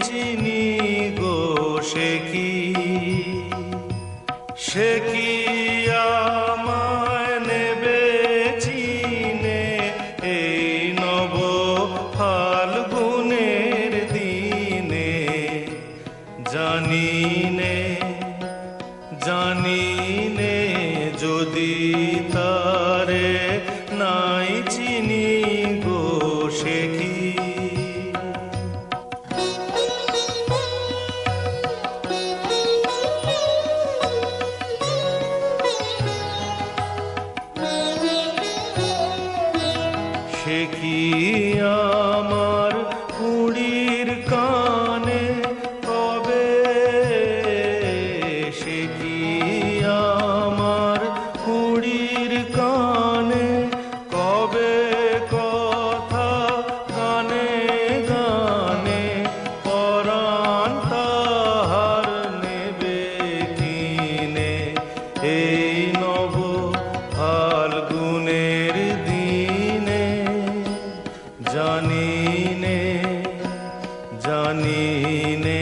চিনি গো সে কি আমায় নেবে চিনে এই নব ফাল্গুনের দিনে জানি নে যদি তারে নাই চিনি গো সে কি সে কি আমার কুড়ির কানে কবে সে কি আমার কুড়ির কানে কবে কথা গানে গানে পরাণ তাহার নেবে কিনে এই নব ফাল্গুনের দিনে জানি নে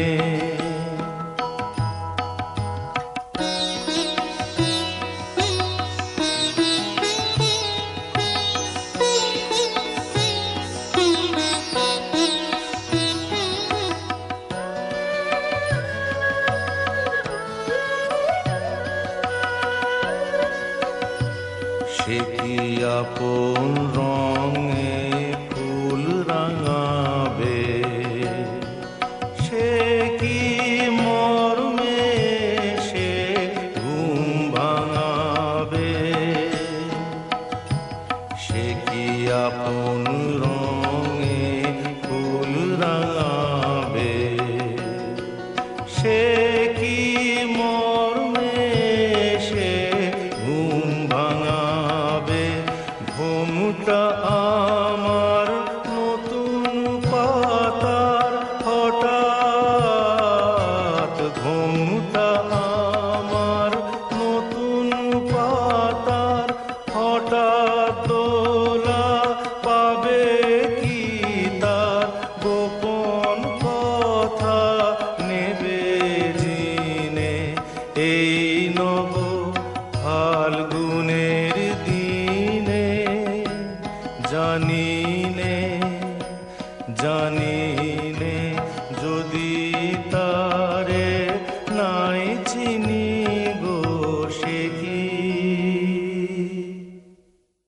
সে কি আপন রঙে ফুল রাঙাবে সে কি